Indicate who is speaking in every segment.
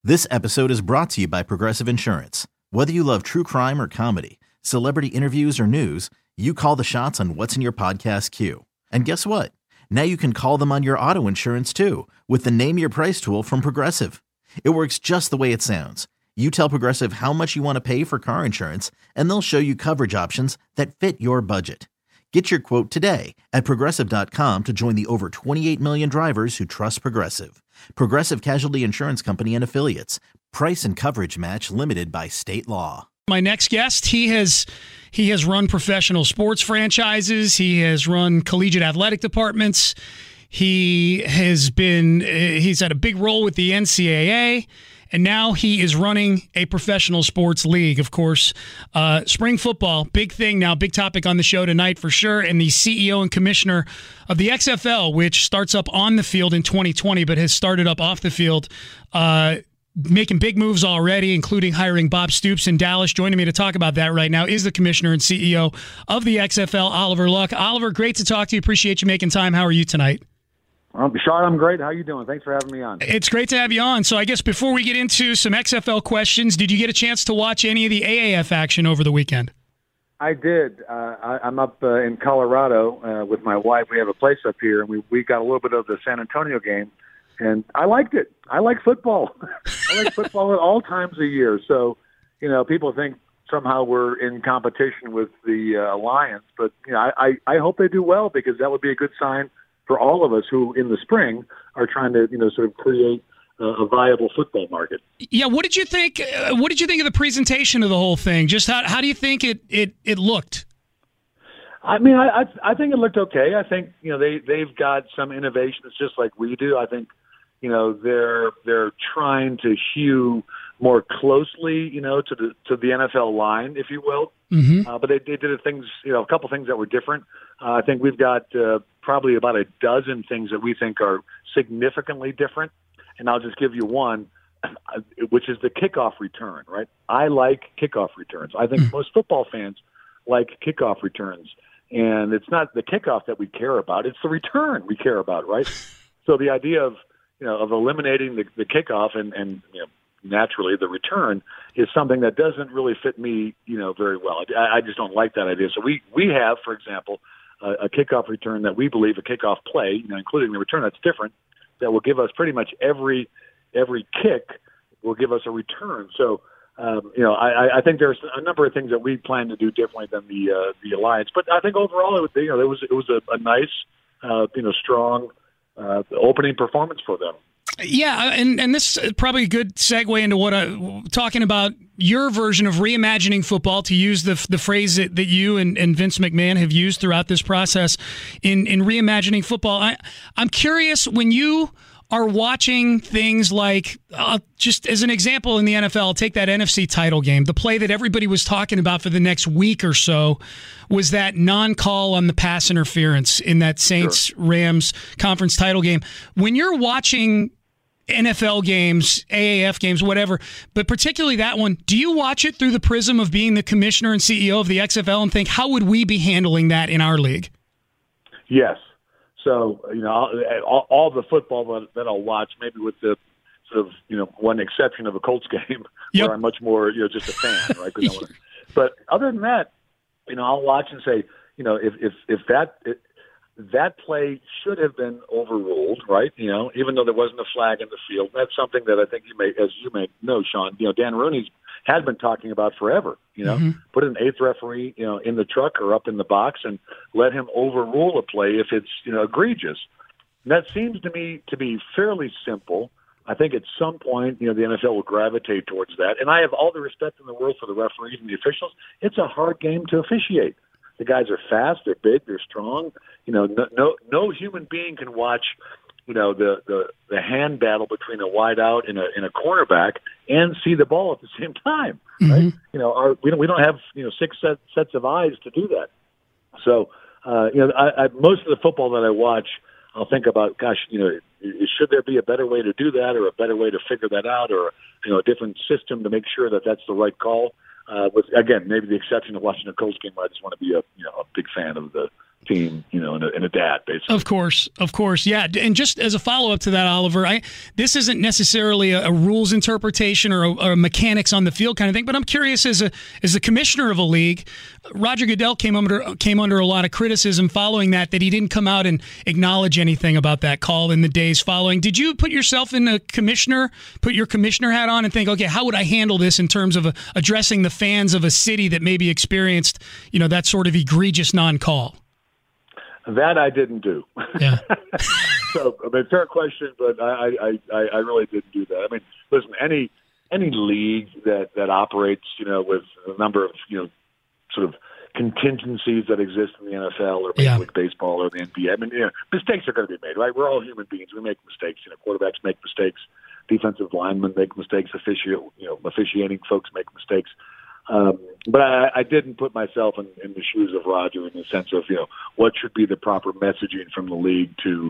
Speaker 1: This episode is brought to you by Progressive Insurance. Whether you love true crime or comedy, celebrity interviews or news, you call the shots on what's in your podcast queue. And guess what? Now you can call them on your auto insurance too with the Name Your Price tool from Progressive. It works just the way it sounds. You tell Progressive how much you want to pay for car insurance, and they'll show you coverage options that fit your budget. Get your quote today at Progressive.com to join the over 28 million drivers who trust Progressive. Progressive Casualty Insurance Company and Affiliates. Price and coverage match limited by state law.
Speaker 2: My next guest, he has run professional sports franchises. He has run collegiate athletic departments. He's had a big role with the NCAA. And now he is running a professional sports league, of course. Spring football, big thing now, big topic on the show tonight for sure. And the CEO and commissioner of the XFL, which starts up on the field in 2020, but has started up off the field, making big moves already, including hiring Bob Stoops in Dallas. Joining me to talk about that right now is the commissioner and CEO of the XFL, Oliver Luck. Oliver, great to talk to you. Appreciate you making time. How are you tonight?
Speaker 3: Bashar, I'm great. How are you doing? Thanks for having me on.
Speaker 2: It's great to have you on. So I guess before we get into some XFL questions, did you get a chance to watch any of the AAF action over the weekend?
Speaker 3: I did. I'm up in Colorado with my wife. We have a place up here, and we got a little bit of the San Antonio game, and I liked it. I like football. I like football at all times of year. So, people think somehow we're in competition with the Lions, but I hope they do well, because that would be a good sign for all of us who, in the spring, are trying to, sort of create a viable football market.
Speaker 2: Yeah, what did you think? What did you think of the presentation of the whole thing? Just how do you think it looked?
Speaker 3: I mean, I think it looked okay. I think they've got some innovations just like we do. I think they're trying to hew more closely to the NFL line, if you will.
Speaker 2: Mm-hmm.
Speaker 3: But they did things, a couple things that were different. I think we've got probably about a dozen things that we think are significantly different. And I'll just give you one, which is the kickoff return, right? I like kickoff returns. I think most football fans like kickoff returns. And it's not the kickoff that we care about, it's the return we care about, right? So the idea of eliminating the kickoff and naturally the return is something that doesn't really fit me, very well. I just don't like that idea. So we have, for example, a kickoff return that we believe, a kickoff play, including the return, that's different, that will give us pretty much every kick will give us a return. So, I think there's a number of things that we plan to do differently than the Alliance. But I think overall, it was a nice, strong opening performance for them.
Speaker 2: Yeah, and this is probably a good segue into what I'm talking about, your version of reimagining football, to use the phrase that you and Vince McMahon have used throughout this process in reimagining football. I'm curious, when you are watching things like, just as an example in the NFL, I'll take that NFC title game. The play that everybody was talking about for the next week or so was that non-call on the pass interference in that Saints-Rams conference title game. When you're watching NFL games, AAF games, whatever, but particularly that one, do you watch it through the prism of being the commissioner and CEO of the XFL and think, how would we be handling that in our league?
Speaker 3: Yes. So, all the football that I'll watch, maybe with the sort of, one exception of a Colts game, where I'm much more, just a fan, right? But other than that, I'll watch and say, if that play should have been overruled, right? Even though there wasn't a flag in the field. That's something that I think as you may know, Sean, Dan Rooney has been talking about forever. Put an eighth referee, in the truck or up in the box and let him overrule a play if it's, egregious. And that seems to me to be fairly simple. I think at some point, the NFL will gravitate towards that. And I have all the respect in the world for the referees and the officials. It's a hard game to officiate. The guys are fast, they're big, they're strong. No human being can watch, the hand battle between a wideout and a cornerback and see the ball at the same time, right? We don't have six sets of eyes to do that. So most of the football that I watch, I'll think about, gosh, should there be a better way to do that, or a better way to figure that out, or a different system to make sure that that's the right call? With, again, maybe the exception of watching a Colts game where I just want to be a big fan of the team, and a dad, basically.
Speaker 2: Of course, yeah. And just as a follow-up to that, Oliver, this isn't necessarily a rules interpretation or a mechanics on the field kind of thing, but I'm curious, as a commissioner of a league, Roger Goodell came under a lot of criticism following that he didn't come out and acknowledge anything about that call in the days following. Did you put yourself in put your commissioner hat on and think, okay, how would I handle this in terms of addressing the fans of a city that maybe experienced, that sort of egregious non-call?
Speaker 3: That I didn't do.
Speaker 2: Yeah.
Speaker 3: So, fair question, but I really didn't do that. I mean, listen, any league that operates, with a number of, sort of contingencies that exist in the NFL or Major League Baseball or the NBA. I mean, mistakes are going to be made, right? We're all human beings. We make mistakes. Quarterbacks make mistakes. Defensive linemen make mistakes. Officiating folks make mistakes. But I didn't put myself in the shoes of Roger in the sense of, what should be the proper messaging from the league to,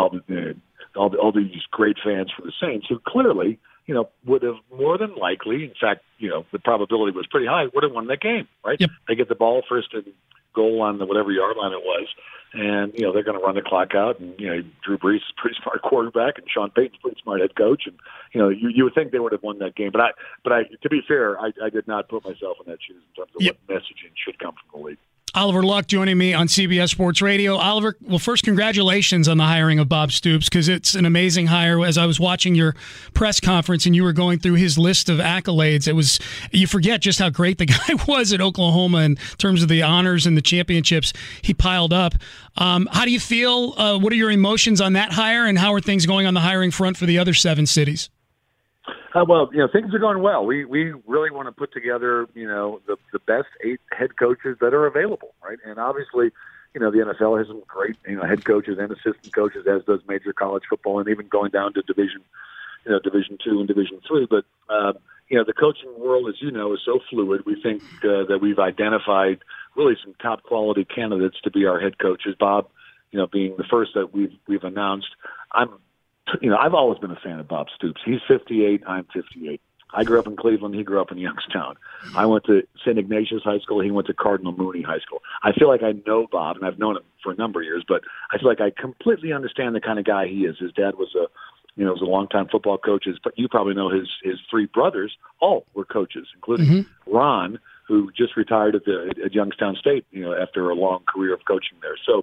Speaker 3: all these great fans for the Saints who clearly, would have more than likely, in fact, the probability was pretty high, would have won that game, right?
Speaker 2: Yep.
Speaker 3: They get the ball first and goal on the whatever yard line it was, and, they're going to run the clock out, and, Drew Brees is a pretty smart quarterback, and Sean Payton's a pretty smart head coach, and, you would think they would have won that game. But I to be fair, I did not put myself in that shoes in terms of what messaging should come from the league.
Speaker 2: Oliver Luck joining me on CBS Sports Radio. Oliver, well, first, congratulations on the hiring of Bob Stoops, because it's an amazing hire. As I was watching your press conference and you were going through his list of accolades, you forget just how great the guy was at Oklahoma in terms of the honors and the championships he piled up. How do you feel? What are your emotions on that hire, and how are things going on the hiring front for the other 7 cities?
Speaker 3: Well, things are going well. We really want to put together, the best 8 head coaches that are available, right? And obviously, the NFL has some great, head coaches and assistant coaches, as does major college football, and even going down to Division 2 and Division 3. But the coaching world, as you know, is so fluid. We think that we've identified really some top quality candidates to be our head coaches. Bob, being the first that we've announced. I've always been a fan of Bob Stoops. He's 58. I'm 58. I grew up in Cleveland. He grew up in Youngstown. I went to St. Ignatius High School. He went to Cardinal Mooney High School. I feel like I know Bob, and I've known him for a number of years, but I feel like I completely understand the kind of guy he is. His dad was a longtime football coach. But you probably know his 3 brothers all were coaches, including Ron, who just retired at Youngstown State, after a long career of coaching there. So,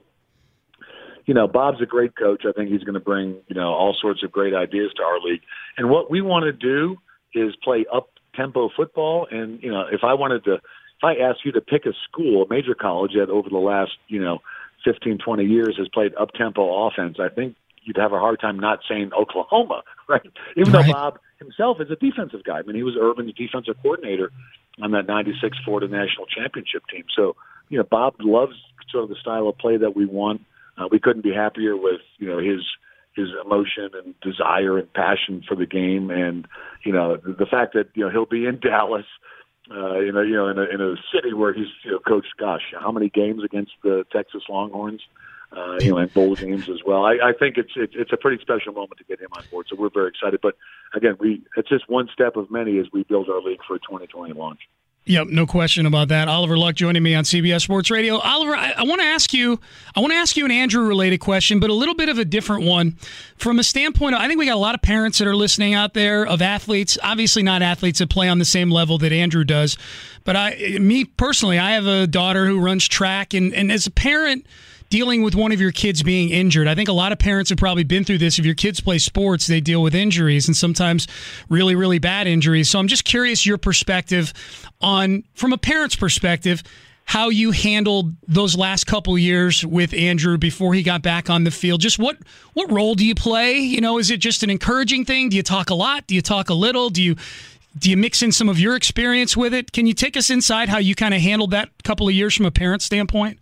Speaker 3: Bob's a great coach. I think he's going to bring, all sorts of great ideas to our league. And what we want to do is play up-tempo football. And, if I asked you to pick a school, a major college that over the last, 15, 20 years has played up-tempo offense, I think you'd have a hard time not saying Oklahoma, right? Even though Bob himself is a defensive guy. I mean, he was Urban's defensive coordinator on that 96 Florida National Championship team. So, Bob loves sort of the style of play that we want. We couldn't be happier with, his emotion and desire and passion for the game, and the fact that he'll be in Dallas, in a city where he's coached, how many games against the Texas Longhorns, and bowl games as well. I think it's a pretty special moment to get him on board. So we're very excited. But again, it's just one step of many as we build our league for a 2020 launch.
Speaker 2: Yep, no question about that. Oliver Luck joining me on CBS Sports Radio. Oliver, I want to ask you an Andrew-related question, but a little bit of a different one. From a standpoint, I think we got a lot of parents that are listening out there of athletes, obviously not athletes that play on the same level that Andrew does. But me personally, I have a daughter who runs track, and as a parent dealing with one of your kids being injured. I think a lot of parents have probably been through this. If your kids play sports, they deal with injuries, and sometimes really, really bad injuries. So I'm just curious your perspective on, from a parent's perspective, how you handled those last couple years with Andrew before he got back on the field. Just what role do you play? Is it just an encouraging thing? Do you talk a lot? Do you talk a little? Do you mix in some of your experience with it? Can you take us inside how you kind of handled that couple of years from a parent standpoint?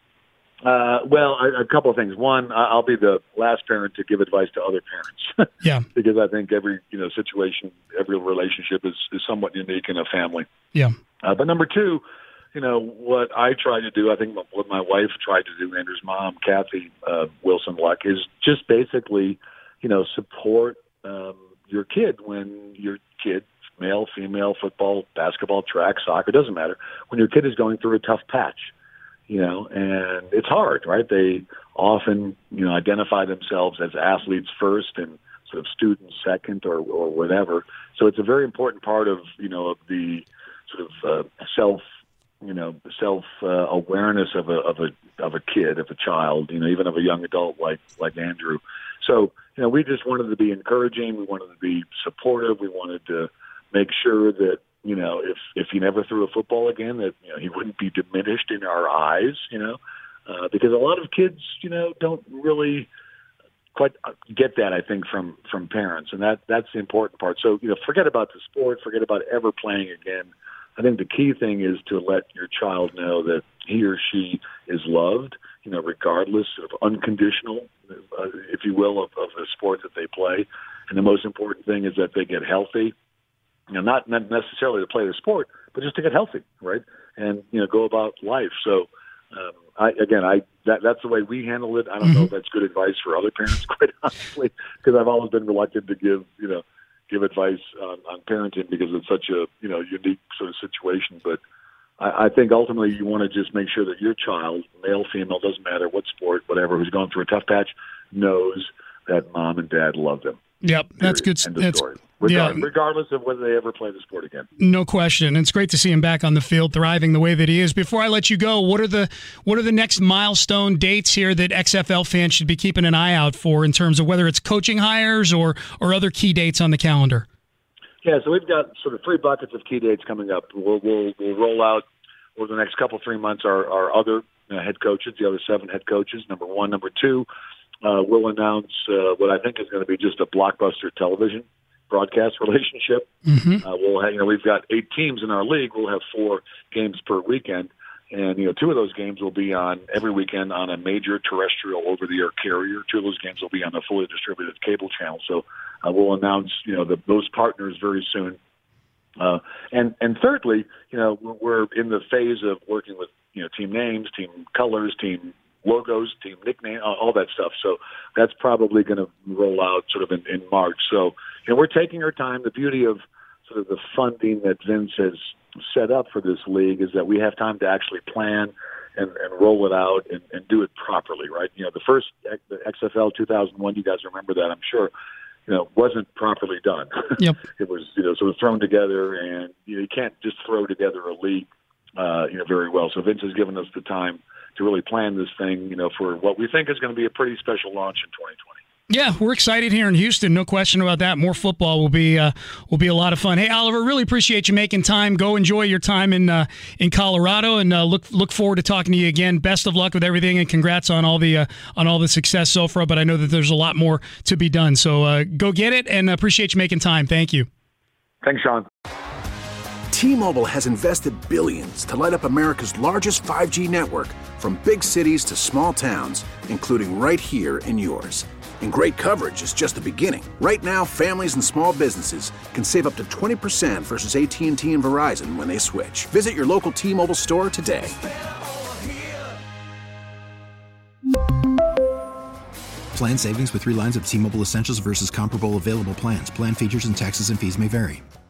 Speaker 3: Well, a couple of things. One, I'll be the last parent to give advice to other parents.
Speaker 2: Yeah.
Speaker 3: Because I think every situation, every relationship is somewhat unique in a family.
Speaker 2: Yeah.
Speaker 3: But number two, what I try to do, I think what my wife tried to do, Andrew's mom, Kathy Wilson Luck, is just basically, support your kid when your kid, male, female, football, basketball, track, soccer, doesn't matter, when your kid is going through a tough patch. and it's hard, right? They often, identify themselves as athletes first and sort of students second or whatever. So it's a very important part of, of the sort of self-awareness of a kid, of a child, even of a young adult like Andrew. So, we just wanted to be encouraging. We wanted to be supportive. We wanted to make sure that, if he never threw a football again, that, he wouldn't be diminished in our eyes, because a lot of kids, don't really quite get that, I think, from parents. And that's the important part. So, forget about the sport, forget about ever playing again. I think the key thing is to let your child know that he or she is loved, regardless of unconditional, if you will, of the sport that they play. And the most important thing is that they get healthy, not necessarily to play the sport, but just to get healthy, right? And, go about life. So, that's the way we handle it. I don't know if that's good advice for other parents, quite honestly, because I've always been reluctant to give advice on parenting because it's such a unique sort of situation. But I think ultimately you want to just make sure that your child, male, female, doesn't matter what sport, whatever, who's going through a tough patch, knows that mom and dad love them.
Speaker 2: Yep, that's good.
Speaker 3: Regardless of whether they ever play the sport again.
Speaker 2: No question. It's great to see him back on the field, thriving the way that he is. Before I let you go, what are the next milestone dates here that XFL fans should be keeping an eye out for in terms of whether it's coaching hires or other key dates on the calendar?
Speaker 3: Yeah, so we've got sort of 3 buckets of key dates coming up. We'll roll out over the next 3 months our other head coaches, the other 7 head coaches, number 1. Number 2, we'll announce what I think is going to be just a blockbuster television broadcast relationship. We'll have, we've got 8 teams in our league. We'll have 4 games per weekend. And, 2 of those games will be on every weekend on a major terrestrial over-the-air carrier. 2 of those games will be on a fully distributed cable channel. So we'll announce, those partners very soon. And thirdly, we're in the phase of working with, team names, team colors, team logos, team nickname, all that stuff. So that's probably going to roll out sort of in March. So, we're taking our time. The beauty of sort of the funding that Vince has set up for this league is that we have time to actually plan and roll it out and do it properly, right? The first the XFL 2001, you guys remember that, I'm sure, wasn't properly done.
Speaker 2: Yep.
Speaker 3: It was, sort of thrown together, and you can't just throw together a league, very well. So Vince has given us the time to really plan this thing, for what we think is going to be a pretty special launch in 2020.
Speaker 2: Yeah, we're excited here in Houston. No question about that. More football will be a lot of fun. Hey, Oliver, really appreciate you making time. Go enjoy your time in Colorado, and look forward to talking to you again. Best of luck with everything, and congrats on all the success so far. But I know that there's a lot more to be done. So go get it, and appreciate you making time. Thank you.
Speaker 3: Thanks, Sean.
Speaker 4: T-Mobile has invested billions to light up America's largest 5G network, from big cities to small towns, including right here in yours. And great coverage is just the beginning. Right now, families and small businesses can save up to 20% versus AT&T and Verizon when they switch. Visit your local T-Mobile store today.
Speaker 5: Plan savings with 3 lines of T-Mobile Essentials versus comparable available plans. Plan features and taxes and fees may vary.